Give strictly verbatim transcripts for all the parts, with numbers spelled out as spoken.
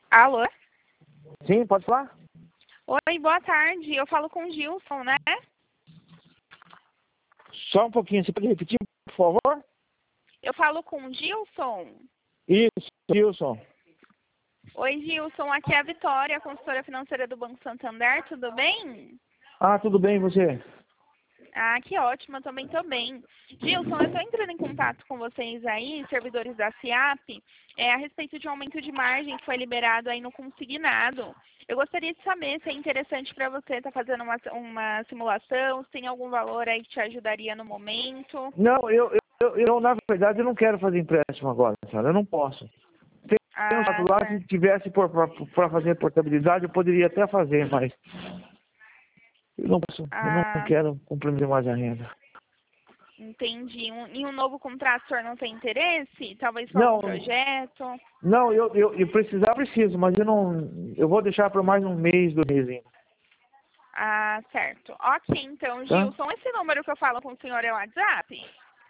Alô? Sim, pode falar? Oi, boa tarde. Eu falo com o Gilson, né? Só um pouquinho, você pode repetir, por favor? Eu falo com o Gilson. Isso, Wilson. Oi, Gilson. Aqui é a Vitória, consultora financeira do Banco Santander. Tudo bem? Ah, tudo bem, e você? Ah, que ótimo. Eu também estou bem. Gilson, eu estou entrando em contato com vocês aí, servidores da SIAP, é, a respeito de um aumento de margem que foi liberado aí no consignado. Eu gostaria de saber se é interessante para você estar fazendo uma, uma simulação, se tem algum valor aí que te ajudaria no momento. Não, eu, eu, eu, na verdade, eu não quero fazer empréstimo agora, senhora. Eu não posso. Tem um fato Ah, lá, se certo. tivesse para fazer portabilidade, eu poderia até fazer, mas eu não posso. Eu não Ah, quero comprometer mais a renda. entendi. Um, em um novo contrato, o senhor não tem interesse? Talvez para algum Não, projeto? não, eu, eu, eu precisar, preciso, mas eu não. Eu vou deixar para mais um mês, dois meses ainda. Ah, certo. Ok, então, Tá? Gilson, esse número que eu falo com o senhor é o WhatsApp?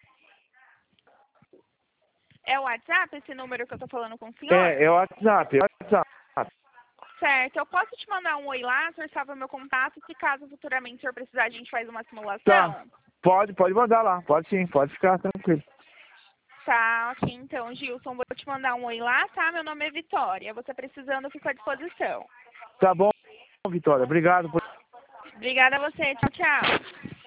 É o WhatsApp esse número que eu tô falando com o senhor? É, é o WhatsApp, é o WhatsApp. Certo. Eu posso te mandar um oi lá, o senhor salva meu contato, se caso futuramente o senhor precisar, a gente faz uma Tá. simulação? Pode, pode mandar lá. Pode sim, pode ficar tranquilo. Tá, ok. Então, Gilson, vou te mandar um oi lá, tá? Meu nome é Vitória. Você precisando, eu fico à disposição. Tá bom, Vitória. Obrigado por Obrigada a você. Tchau, tchau.